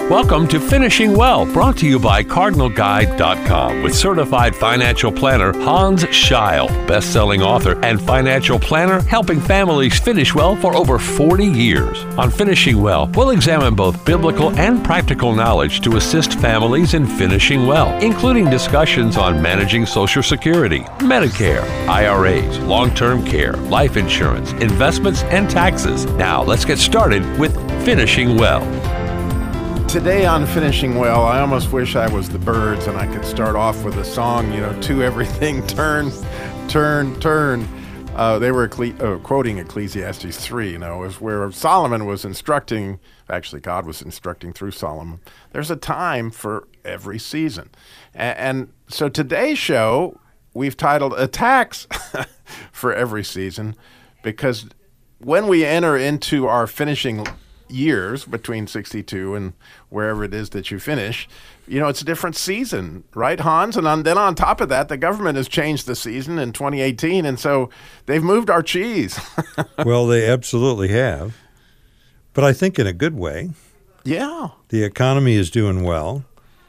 Welcome to Finishing Well, brought to you by CardinalGuide.com with certified financial planner Hans Scheil, best-selling author and financial planner helping families finish well for over 40 years. On Finishing Well, we'll examine both biblical and practical knowledge to assist families in finishing well, including discussions on managing Social Security, Medicare, IRAs, long-term care, life insurance, investments, and taxes. Now, let's get started with Finishing Well. Today on Finishing Well, I almost wish I was the Byrds and I could start off with a song, to everything, turn, turn, turn. They were quoting Ecclesiastes 3, is where Solomon was instructing, actually God was instructing through Solomon. There's a time for every season. And so today's show, we've titled A Tax for Every Season, because when we enter into our finishing years between 62 and wherever it is that you finish, it's a different season, right, Hans? And then on top of that, the government has changed the season in 2018, and so they've moved our cheese. Well, they absolutely have, but I think in a good way. Yeah. The economy is doing well,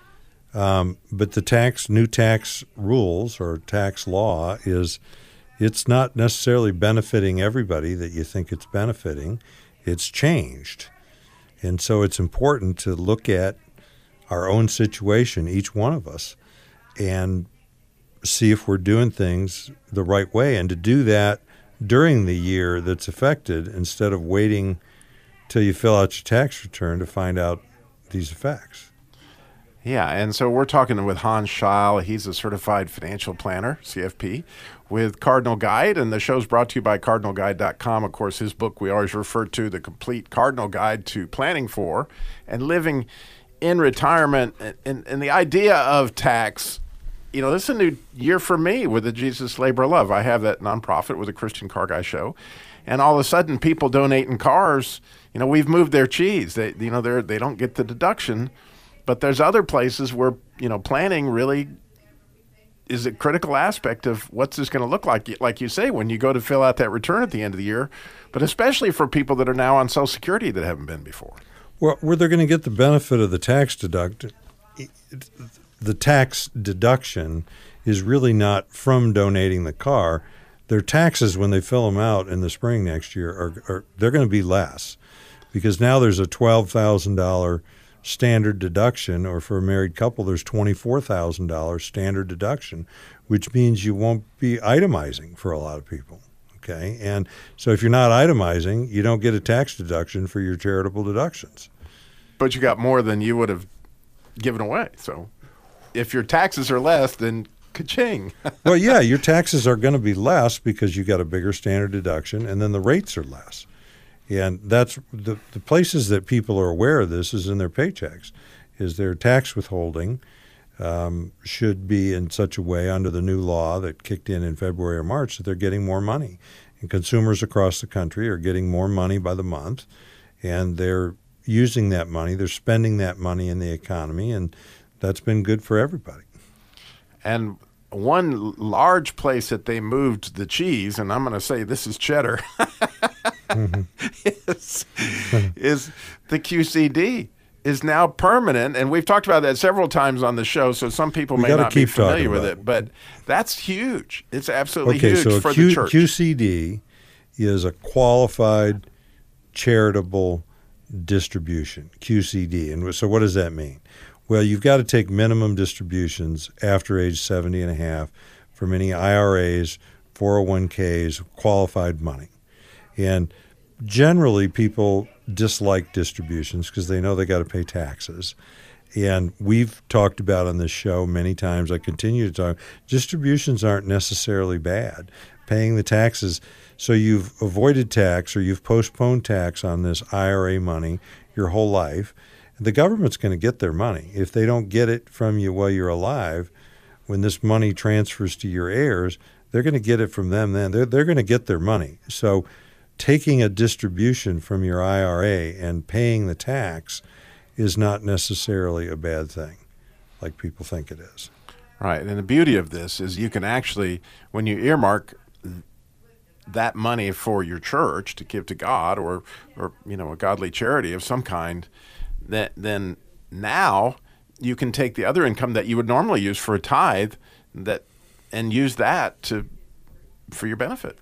but the new tax rules or tax law it's not necessarily benefiting everybody that you think it's benefiting. It's changed. And so it's important to look at our own situation, each one of us, and see if we're doing things the right way, and to do that during the year that's affected instead of waiting till you fill out your tax return to find out these effects. Yeah, and so we're talking with Hans Scheil. He's a certified financial planner, CFP, with Cardinal Guide, and the show's brought to you by CardinalGuide.com. Of course, his book we always refer to, The Complete Cardinal Guide to Planning for and Living in Retirement. And the idea of tax, this is a new year for me with the Jesus Labor of Love. I have that nonprofit with the Christian Car Guy Show, and all of a sudden people donating cars, we've moved their cheese. They don't get the deduction. But there's other places where, planning really is a critical aspect of what's this going to look like you say, when you go to fill out that return at the end of the year, but especially for people that are now on Social Security that haven't been before. Well, where they're going to get the benefit of the tax deduction is really not from donating the car. Their taxes, when they fill them out in the spring next year, they're going to be less, because now there's a $12,000 standard deduction, or for a married couple, there's $24,000 standard deduction, which means you won't be itemizing for a lot of people, okay? And so if you're not itemizing, you don't get a tax deduction for your charitable deductions. But you got more than you would have given away. So if your taxes are less, then ka-ching. Well, yeah, your taxes are going to be less because you got a bigger standard deduction, and then the rates are less. And that's the places that people are aware of this is in their paychecks, is their tax withholding should be in such a way under the new law that kicked in February or March that they're getting more money. And consumers across the country are getting more money by the month, and they're using that money, they're spending that money in the economy, and that's been good for everybody. And one large place that they moved the cheese, and I'm going to say this is cheddar, is the QCD is now permanent. And we've talked about that several times on the show, so some people may not be familiar with it. But that's huge. It's absolutely huge for the church. QCD is a qualified charitable distribution, QCD. And so what does that mean? Well, you've got to take minimum distributions after age 70 and a half from any IRAs, 401ks, qualified money. And generally people dislike distributions because they know they got to pay taxes. And we've talked about on this show many times, I continue to talk, distributions aren't necessarily bad. Paying the taxes, so you've avoided tax or you've postponed tax on this IRA money your whole life. The government's going to get their money. If they don't get it from you while you're alive, when this money transfers to your heirs, they're going to get it from them then. They're going to get their money. So taking a distribution from your IRA and paying the tax is not necessarily a bad thing, like people think it is. Right. And the beauty of this is you can actually, when you earmark that money for your church to give to God or a godly charity of some kind, then now you can take the other income that you would normally use for a tithe and use that for your benefit.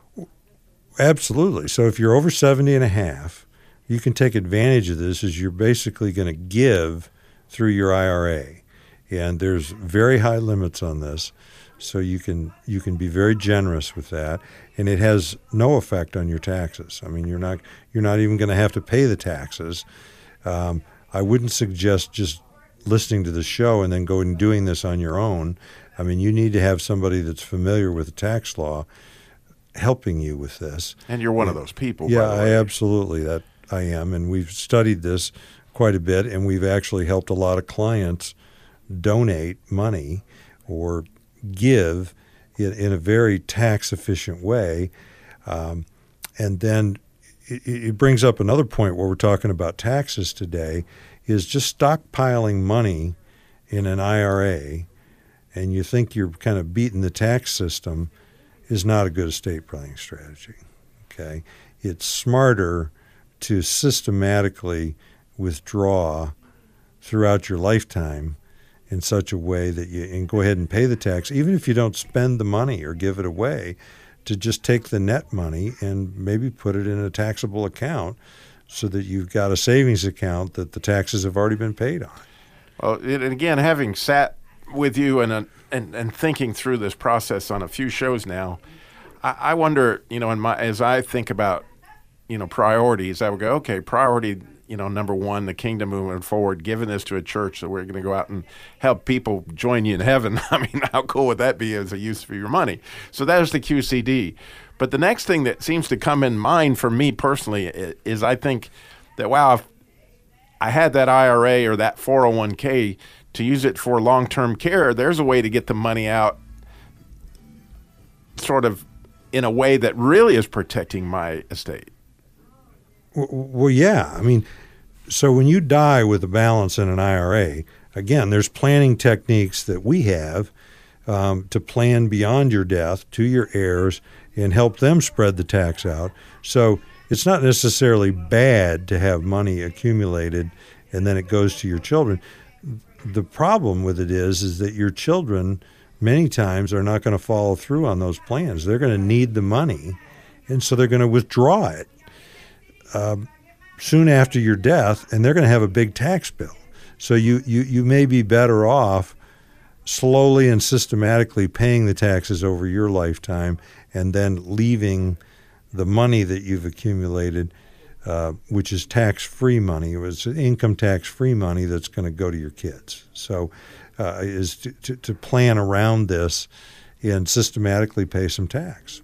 Absolutely. So if you're over 70 and a half, you can take advantage of this as you're basically going to give through your IRA. And there's very high limits on this. So you can be very generous with that, and it has no effect on your taxes. I mean, you're not even going to have to pay the taxes. I wouldn't suggest just listening to the show and then going and doing this on your own. I mean, you need to have somebody that's familiar with the tax law helping you with this. And you're one of those people. Yeah, by the way. absolutely. I am, and we've studied this quite a bit, and we've actually helped a lot of clients donate money or give in a very tax-efficient way. And then it brings up another point where we're talking about taxes today, is just stockpiling money in an IRA, and you think you're kind of beating the tax system, is not a good estate planning strategy. Okay, it's smarter to systematically withdraw throughout your lifetime in such a way that you can go ahead and pay the tax, even if you don't spend the money or give it away, to just take the net money and maybe put it in a taxable account so that you've got a savings account that the taxes have already been paid on. Well, and again, having sat with you and thinking through this process on a few shows now, I wonder, as I think about, priorities, I would go, okay, priority, number one, the kingdom moving forward, giving this to a church that we're going to go out and help people join you in heaven. I mean, how cool would that be as a use for your money? So that is the QCD. But the next thing that seems to come in mind for me personally is I think that, wow, if I had that IRA or that 401k to use it for long-term care, there's a way to get the money out sort of in a way that really is protecting my estate. Well, yeah. I mean, so when you die with a balance in an IRA, again, there's planning techniques that we have to plan beyond your death to your heirs and help them spread the tax out. So it's not necessarily bad to have money accumulated and then it goes to your children. The problem with it is that your children many times are not going to follow through on those plans. They're going to need the money, and so they're going to withdraw it soon after your death, and they're going to have a big tax bill. So you may be better off slowly and systematically paying the taxes over your lifetime and then leaving the money that you've accumulated, which is tax-free money. It was income tax-free money that's going to go to your kids. So is to plan around this and systematically pay some tax.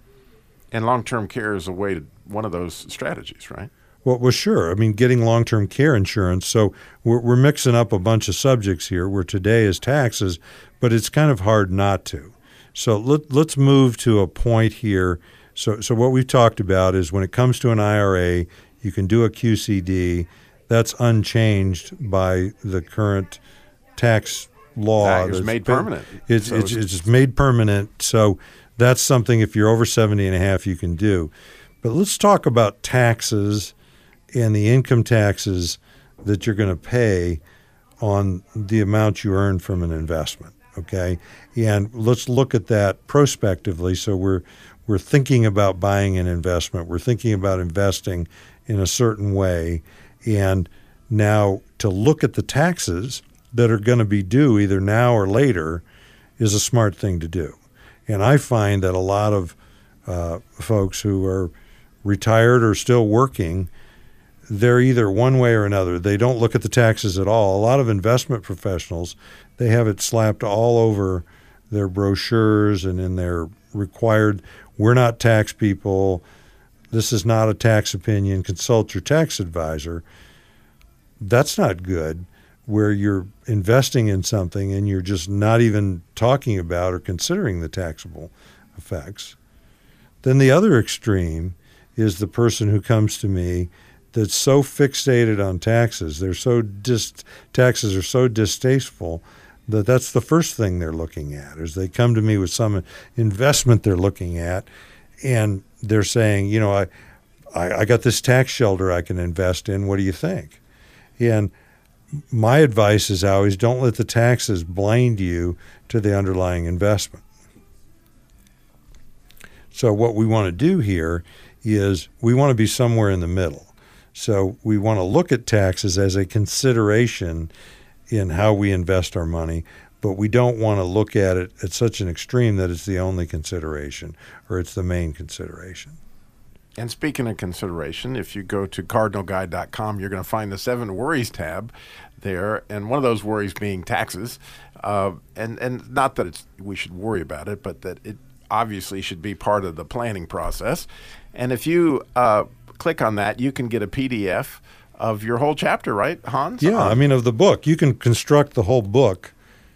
And long-term care is one of those strategies, right? Well, sure. I mean, getting long-term care insurance. So we're mixing up a bunch of subjects here where today is taxes, but it's kind of hard not to. So let's move to a point here. So what we've talked about is when it comes to an IRA, you can do a QCD. That's unchanged by the current tax law. It's made permanent. It's made permanent. So that's something, if you're over 70 and a half, you can do. But let's talk about taxes and the income taxes that you're going to pay on the amount you earn from an investment, okay? And let's look at that prospectively. So we're thinking about buying an investment. We're thinking about investing in a certain way. And now to look at the taxes that are going to be due either now or later is a smart thing to do. And I find that a lot of folks who are retired or still working, they're either one way or another. They don't look at the taxes at all. A lot of investment professionals, they have it slapped all over their brochures and in their required, we're not tax people, this is not a tax opinion, consult your tax advisor. That's not good, where you're investing in something and you're just not even talking about or considering the taxable effects. Then the other extreme is the person who comes to me that's so fixated on taxes, taxes are so distasteful that that's the first thing they're looking at, is they come to me with some investment they're looking at, and they're saying, I got this tax shelter I can invest in. What do you think? And my advice is always don't let the taxes blind you to the underlying investment. So what we want to do here is we want to be somewhere in the middle. So we want to look at taxes as a consideration in how we invest our money, but we don't want to look at it at such an extreme that it's the only consideration or it's the main consideration. And speaking of consideration, if you go to cardinalguide.com, you're going to find the 7 worries tab there, and one of those worries being taxes. And not that we should worry about it, but that it obviously should be part of the planning process. And if you click on that, you can get a PDF of your whole chapter, right, Hans? Yeah, I mean, of the book. You can construct the whole book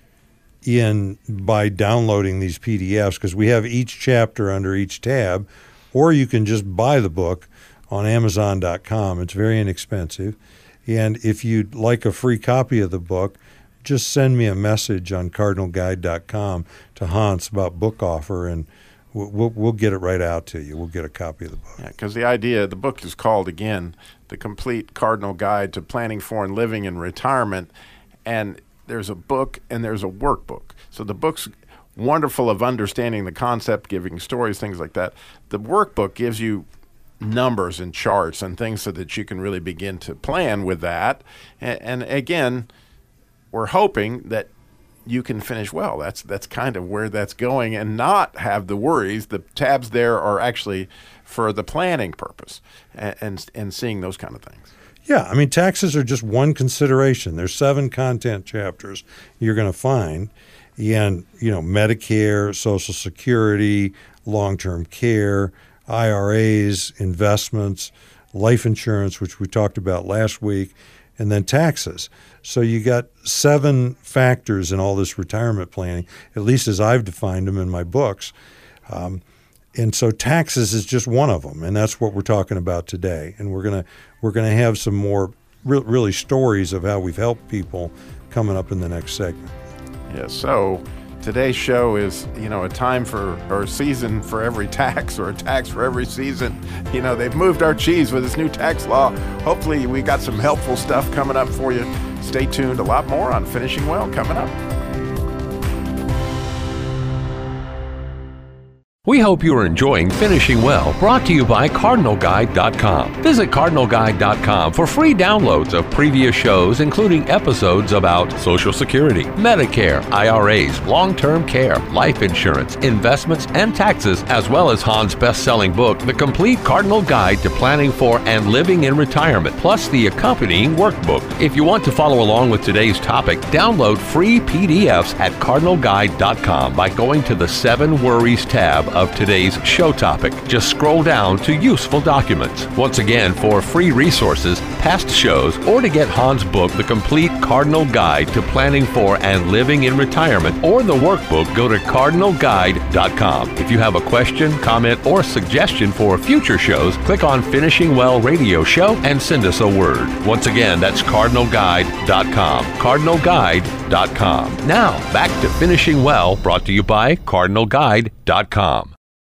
by downloading these PDFs, because we have each chapter under each tab, or you can just buy the book on Amazon.com. It's very inexpensive. And if you'd like a free copy of the book, just send me a message on cardinalguide.com to Hans about book offer, and we'll get it right out to you. We'll get a copy of the book. Yeah, because the book is called, again, The Complete Cardinal Guide to Planning for and Living in Retirement. And there's a book and there's a workbook. So the book's wonderful of understanding the concept, giving stories, things like that. The workbook gives you numbers and charts and things so that you can really begin to plan with that. And again, we're hoping that you can finish well. That's kind of where that's going, and not have the worries. The tabs there are actually for the planning purpose and seeing those kind of things. Yeah, I mean, taxes are just one consideration. There's 7 content chapters you're going to find, and Medicare, Social Security, long-term care, IRAs, investments, life insurance, which we talked about last week, and then taxes. So you got 7 factors in all this retirement planning, at least as I've defined them in my books. And so taxes is just one of them, and that's what we're talking about today. And we're gonna have some more really stories of how we've helped people coming up in the next segment. Yeah. So today's show is a time or a season for every tax, or a tax for every season. They've moved our cheese with this new tax law. Hopefully we got some helpful stuff coming up for you. Stay tuned. A lot more on Finishing Well coming up. We hope you are enjoying Finishing Well, brought to you by CardinalGuide.com. Visit CardinalGuide.com for free downloads of previous shows, including episodes about Social Security, Medicare, IRAs, long-term care, life insurance, investments, and taxes, as well as Hans' best-selling book, The Complete Cardinal Guide to Planning for and Living in Retirement, plus the accompanying workbook. If you want to follow along with today's topic, download free PDFs at CardinalGuide.com by going to the 7 Worries tab of today's show topic. Just scroll down to Useful Documents. Once again, for free resources, past shows, or to get Hans' book, The Complete Cardinal Guide to Planning for and Living in Retirement, or the workbook, go to CardinalGuide.com. If you have a question, comment, or suggestion for future shows, click on Finishing Well Radio Show and send us a word. Once again, that's CardinalGuide.com. CardinalGuide.com. Now, back to Finishing Well, brought to you by CardinalGuide.com.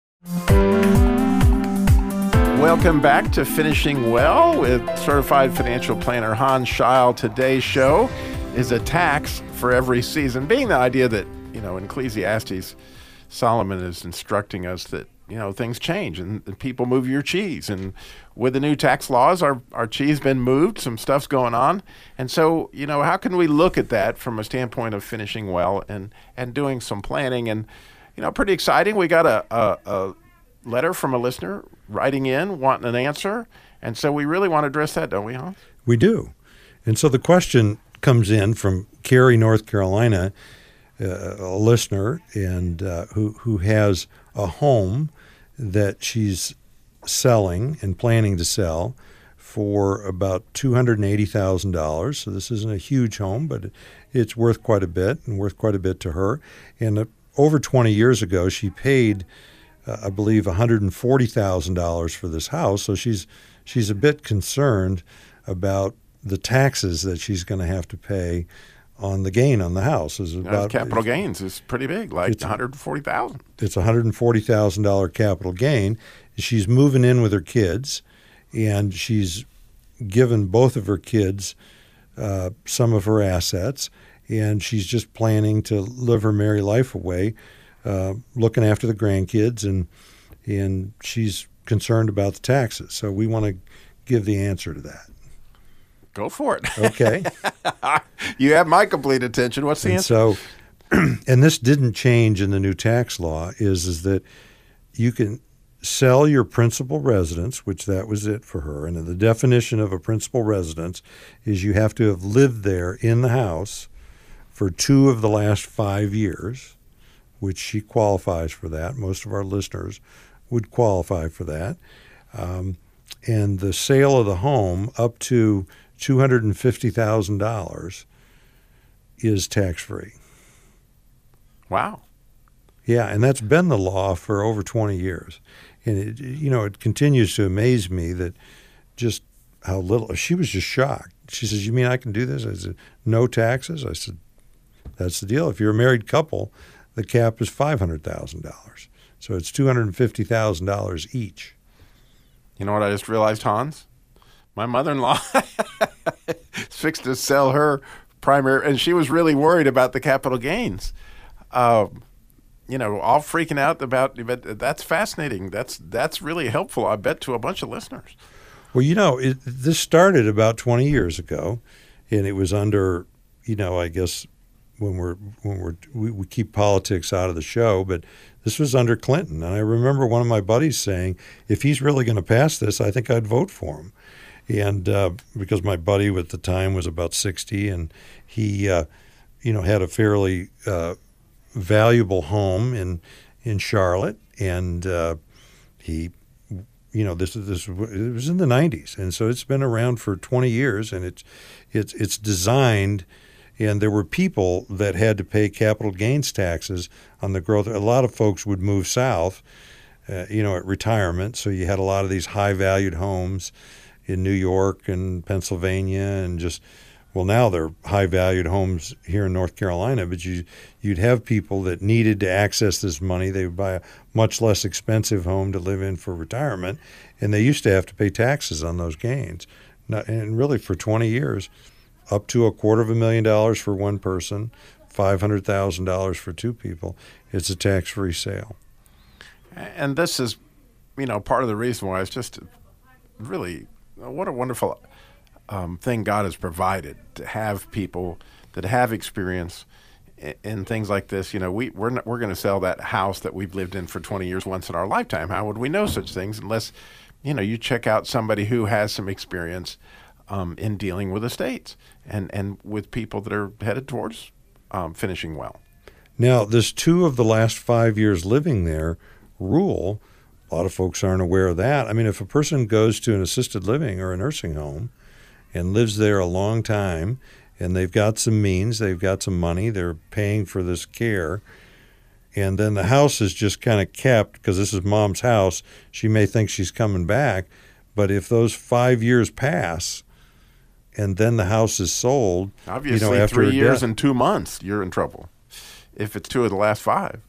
Welcome back to Finishing Well with certified financial planner Hans Scheil. Today's show is a tax for every season, being the idea that, in Ecclesiastes, Solomon is instructing us that, things change and people move your cheese. And with the new tax laws, our cheese been moved, some stuff's going on. And so, how can we look at that from a standpoint of finishing well and doing some planning? And pretty exciting. We got a letter from a listener writing in, wanting an answer. And so we really want to address that, don't we, Hans? We do. And so the question comes in from Cary, North Carolina, a listener, and who has a home that she's selling and planning to sell for about $280,000. So this isn't a huge home, but it's worth quite a bit, and worth quite a bit to her. And over 20 years ago, she paid, I believe, $140,000 for this house. So she's a bit concerned about the taxes that she's going to have to pay on the gain on the house. Capital gains is pretty big, like $140,000. It's a $140,000 capital gain. She's moving in with her kids, and she's given both of her kids some of her assets, and she's just planning to live her merry life away, looking after the grandkids, and she's concerned about the taxes. So we want to give the answer to that. Go for it. Okay. You have my complete attention. What's the answer? So, and this didn't change in the new tax law, is that you can sell your principal residence, which that was it for her. And the definition of a principal residence is you have to have lived there in the house for 2 of the last 5 years, which she qualifies for that. Most of our listeners would qualify for that. And the sale of the home up to $250,000 is tax-free. Wow. Yeah, and that's been the law for over 20 years. And it continues to amaze me that just how little. She was just shocked. She says, "You mean I can do this?" I said, "No taxes." I said, "That's the deal. If you're a married couple, the cap is $500,000. So it's $250,000 each." You know what I just realized, Hans? My mother-in-law is fixed to sell her primary, and she was really worried about the capital gains. All freaking out about, but that's fascinating. That's really helpful, I bet, to a bunch of listeners. Well, this started about 20 years ago, and it was under, I guess when we keep politics out of the show, but this was under Clinton. And I remember one of my buddies saying, if he's really going to pass this, I think I'd vote for him. And because my buddy at the time was about 60, and he, had a fairly valuable home in Charlotte, and he, it was in the 90s, and so it's been around for 20 years, and it's designed. And there were people that had to pay capital gains taxes on the growth. A lot of folks would move south, at retirement. So you had a lot of these high-valued homes in New York and Pennsylvania, and now they're high-valued homes here in North Carolina. But you'd have people that needed to access this money. They would buy a much less expensive home to live in for retirement, and they used to have to pay taxes on those gains. And really, for 20 years. Up to $250,000 for one person, $500,000 for 2 people. It's a tax-free sale. And this is, part of the reason why it's just really what a wonderful thing God has provided to have people that have experience in things like this. We're going to sell that house that we've lived in for 20 years once in our lifetime. How would we know such things unless, you check out somebody who has some experience in dealing with estates and with people that are headed towards finishing well. Now, this 2 of the last 5 years living there rule, a lot of folks aren't aware of that. I mean, if a person goes to an assisted living or a nursing home and lives there a long time, and they've got some means, they've got some money, they're paying for this care, and then the house is just kind of kept because this is mom's house, she may think she's coming back, but if those 5 years pass, and then the house is sold. Obviously, after 3 years death, and 2 months, you're in trouble. If it's 2 of the last 5.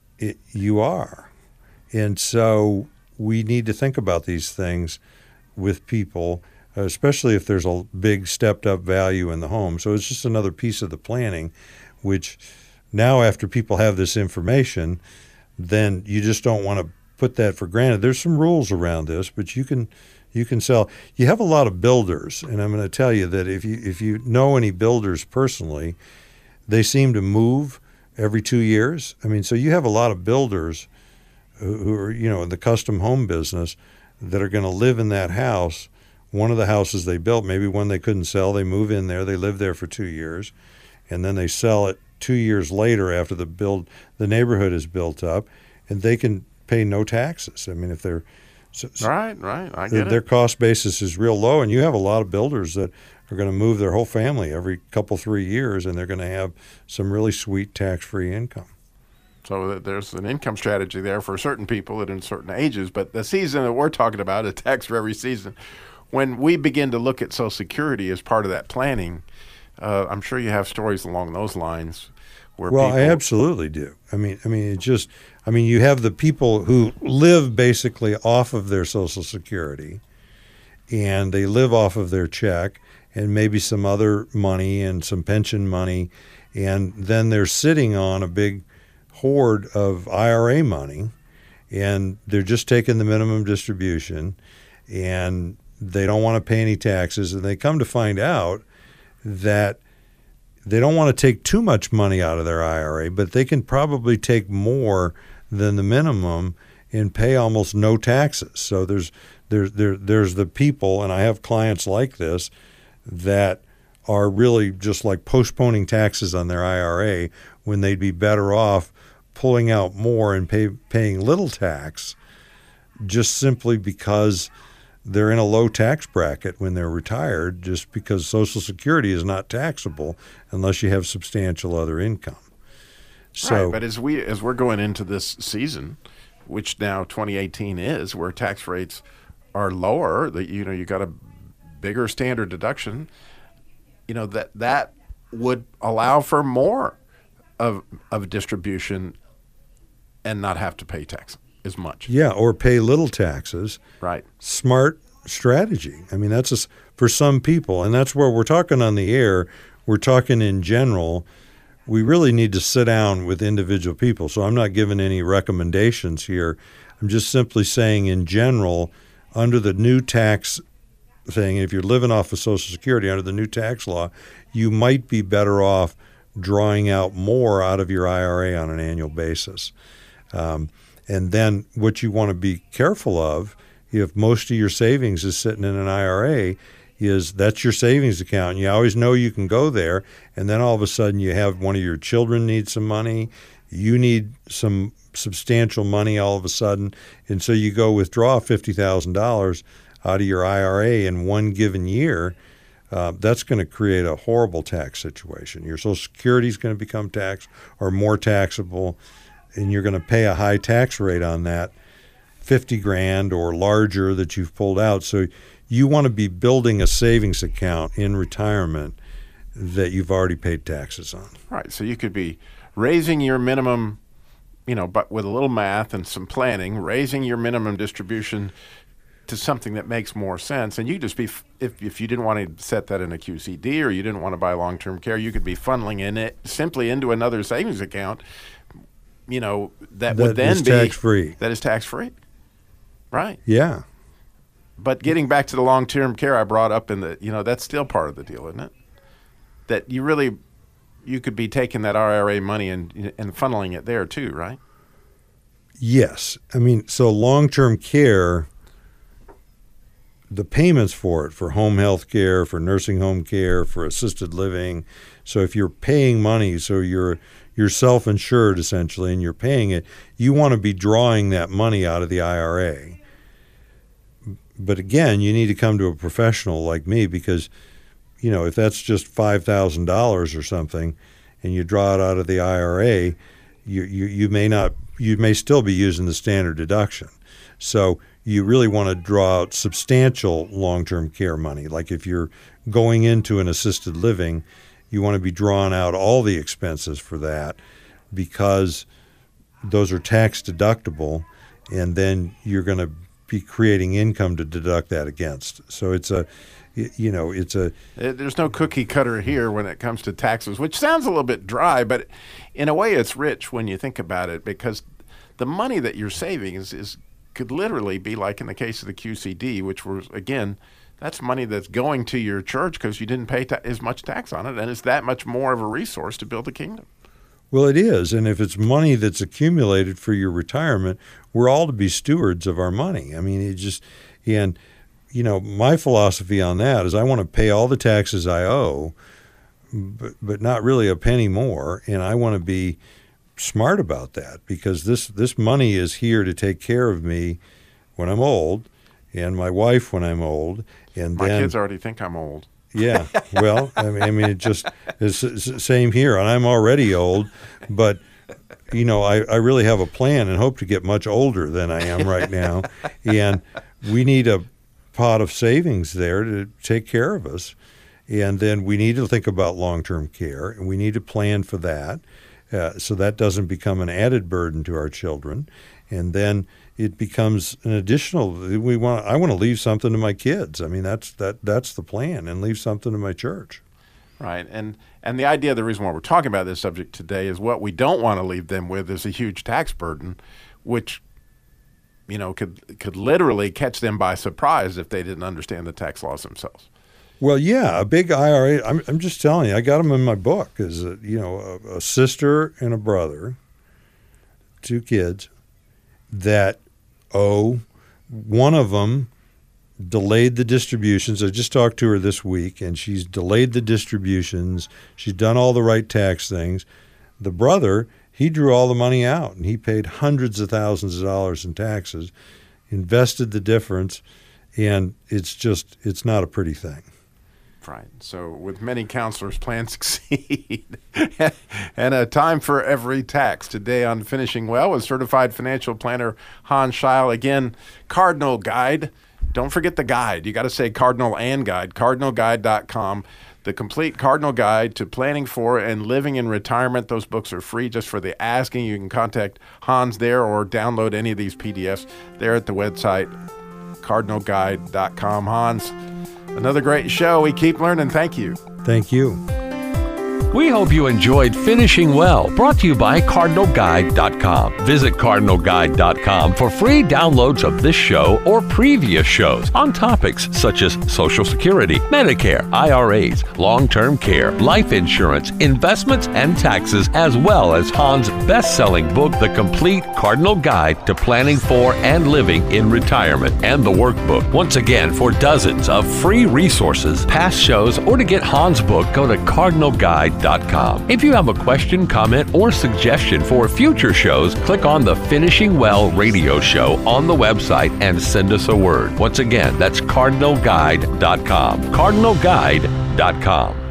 You are. And so we need to think about these things with people, especially if there's a big stepped-up value in the home. So it's just another piece of the planning, which now after people have this information, then you just don't want to put that for granted. There's some rules around this, but you can sell. You have a lot of builders, and I'm going to tell you that if you know any builders personally, they seem to move every 2 years. I mean, so you have a lot of builders who are, in the custom home business that are going to live in that house. One of the houses they built, maybe one they couldn't sell, they move in there, they live there for 2 years, and then they sell it 2 years later after the neighborhood is built up, and they can pay no taxes. I mean, if they're Right. I get their it. cost basis is real low, and you have a lot of builders that are going to move their whole family every 3 years, and they're going to have some really sweet tax-free income. So there's an income strategy there for certain people at certain ages. But the season that we're talking about, a tax for every season, when we begin to look at Social Security as part of that planning, I'm sure you have stories along those lines. I absolutely do. I mean, you have the people who live basically off of their Social Security, and they live off of their check, and maybe some other money and some pension money, and then they're sitting on a big hoard of IRA money, and they're just taking the minimum distribution, and they don't want to pay any taxes, and they come to find out that they don't want to take too much money out of their IRA, but they can probably take more than the minimum and pay almost no taxes. So there's the people, and I have clients like this, that are really just like postponing taxes on their IRA when they'd be better off pulling out more and paying little tax, just simply because they're in a low tax bracket when they're retired, just because Social Security is not taxable unless you have substantial other income. So, right, but as we're going into this season, which now 2018 is, where tax rates are lower, that you got a bigger standard deduction, that would allow for more of distribution and not have to pay tax as much. Yeah, or pay little taxes. Right. Smart strategy. I mean, that's for some people, and that's where we're talking on the air. We're talking in general. We really need to sit down with individual people. So I'm not giving any recommendations here. I'm just simply saying in general, under the new tax thing, if you're living off of Social Security under the new tax law, you might be better off drawing out more out of your IRA on an annual basis. And then what you want to be careful of, if most of your savings is sitting in an IRA, is that's your savings account. And you always know you can go there, and then all of a sudden you have one of your children need some money, you need some substantial money all of a sudden, and so you go withdraw $50,000 out of your IRA in one given year. That's going to create a horrible tax situation. Your Social Security is going to become taxed or more taxable, and you're going to pay a high tax rate on that $50,000 or larger that you've pulled out. So you want to be building a savings account in retirement that you've already paid taxes on. Right. So you could be raising your minimum, but with a little math and some planning, raising your minimum distribution to something that makes more sense. And you just be, if you didn't want to set that in a QCD or you didn't want to buy long-term care, you could be funneling in it simply into another savings account, that would then be tax-free. That is tax-free. Right. Yeah. But getting back to the long-term care I brought up that's still part of the deal, isn't it? That you could be taking that IRA money and funneling it there too, right? Yes. I mean, so long-term care, the payments for it, for home health care, for nursing home care, for assisted living. So if you're paying money, so you're self-insured essentially, and you're paying it, you want to be drawing that money out of the IRA. But again, you need to come to a professional like me because, if that's just $5,000 or something, and you draw it out of the IRA, you may still be using the standard deduction. So you really want to draw out substantial long-term care money. Like if you're going into an assisted living, you want to be drawing out all the expenses for that because those are tax deductible, and then you're going to be creating income to deduct that against. So there's no cookie cutter here when it comes to taxes, which sounds a little bit dry, but in a way it's rich when you think about it, because the money that you're saving could literally be like in the case of the QCD, which was, again, that's money that's going to your church because you didn't pay as much tax on it, and it's that much more of a resource to build a kingdom. Well, it is, and if it's money that's accumulated for your retirement, we're all to be stewards of our money. I mean, my philosophy on that is I want to pay all the taxes I owe, but not really a penny more, and I want to be smart about that because this money is here to take care of me when I'm old, and my wife when I'm old, and my kids already think I'm old. Yeah, well, I mean, it just is the same here, and I'm already old, but I really have a plan and hope to get much older than I am right now, and we need a pot of savings there to take care of us, and then we need to think about long-term care, and we need to plan for that. So that doesn't become an added burden to our children. And then it becomes an additional. I want to leave something to my kids. I mean, that's the plan, and leave something to my church. Right, and the idea, the reason why we're talking about this subject today is what we don't want to leave them with is a huge tax burden, which, you know, could literally catch them by surprise if they didn't understand the tax laws themselves. Well, yeah, a big IRA. I'm just telling you, I got them in my book. Is a sister and a brother, 2 kids, that owe. One of them delayed the distributions. I just talked to her this week, and she's delayed the distributions. She's done all the right tax things. The brother, he drew all the money out, and he paid hundreds of thousands of dollars in taxes, invested the difference, and it's not a pretty thing. Right. So with many counselors, plans succeed. And a time for every tax. Today on Finishing Well with certified financial planner Hans Scheil. Again, Cardinal Guide. Don't forget the guide. You got to say Cardinal and Guide. CardinalGuide.com. The complete Cardinal Guide to planning for and living in retirement. Those books are free just for the asking. You can contact Hans there or download any of these PDFs there at the website, CardinalGuide.com. Hans, another great show. We keep learning. Thank you. Thank you. We hope you enjoyed Finishing Well, brought to you by CardinalGuide.com. Visit CardinalGuide.com for free downloads of this show or previous shows on topics such as Social Security, Medicare, IRAs, long-term care, life insurance, investments, and taxes, as well as Hans' best-selling book, The Complete Cardinal Guide to Planning for and Living in Retirement, and the workbook. Once again, for dozens of free resources, past shows, or to get Hans' book, go to CardinalGuide.com. If you have a question, comment, or suggestion for future shows, click on the Finishing Well radio show on the website and send us a word. Once again, that's CardinalGuide.com. CardinalGuide.com.